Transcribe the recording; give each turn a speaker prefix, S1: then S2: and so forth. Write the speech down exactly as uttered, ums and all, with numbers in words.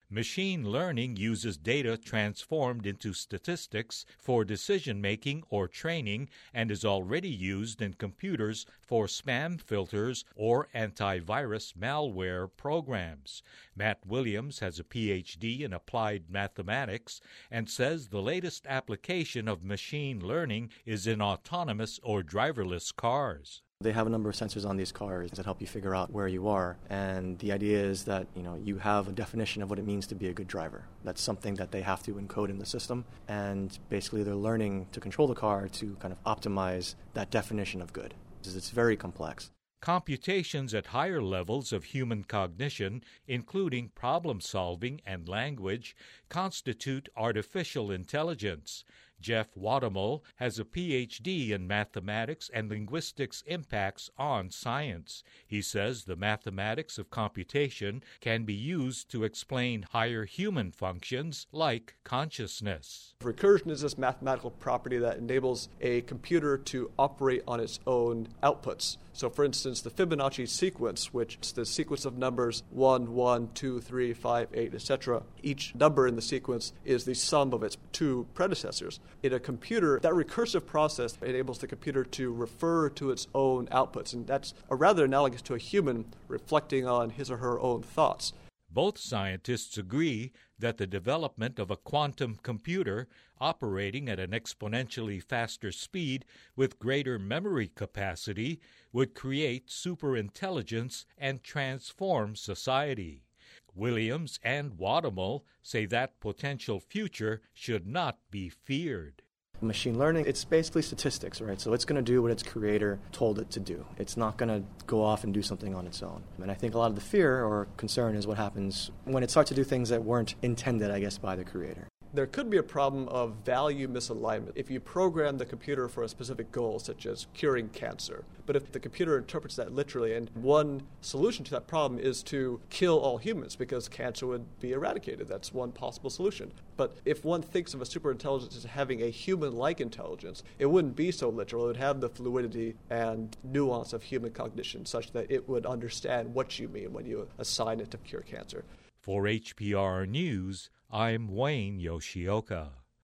S1: Machine learning uses data transformed into statistics for decision-making or training and is already used in computers for spam filters or antivirus malware programs. Matt Williams has a P H D in applied mathematics and says the latest application of machine learning is in autonomous or driverless cars.
S2: They have a number of sensors on these cars that help you figure out where you are, and the idea is that, you know, you have a definition of what it means to be a good driver. That's something that they have to encode in the system, and basically they're learning to control the car to kind of optimize that definition of good. It's very complex.
S1: Computations at higher levels of human cognition, including problem-solving and language, constitute artificial intelligence. Jeff Wadamel has a P H D in mathematics and linguistics impacts on science. He says the mathematics of computation can be used to explain higher human functions like consciousness.
S3: Recursion is this mathematical property that enables a computer to operate on its own outputs. So, for instance, the Fibonacci sequence, which is the sequence of numbers one, one, two, three, five, eight, et cetera. Each number in the sequence is the sum of its two predecessors. In a computer, that recursive process enables the computer to refer to its own outputs, and that's a rather analogous to a human reflecting on his or her own thoughts.
S1: Both scientists agree that the development of a quantum computer operating at an exponentially faster speed with greater memory capacity would create superintelligence and transform society. Williams and Wadamel say that potential future should not be feared.
S2: Machine learning, it's basically statistics, right? So it's going to do what its creator told it to do. It's not going to go off and do something on its own. And I think a lot of the fear or concern is what happens when it starts to do things that weren't intended, I guess, by the creator.
S3: There could be a problem of value misalignment if you program the computer for a specific goal, such as curing cancer. But if the computer interprets that literally, and one solution to that problem is to kill all humans because cancer would be eradicated. That's one possible solution. But if one thinks of a superintelligence as having a human-like intelligence, it wouldn't be so literal. It would have the fluidity and nuance of human cognition such that it would understand what you mean when you assign it to cure cancer.
S1: For H P R News, I'm Wayne Yoshioka.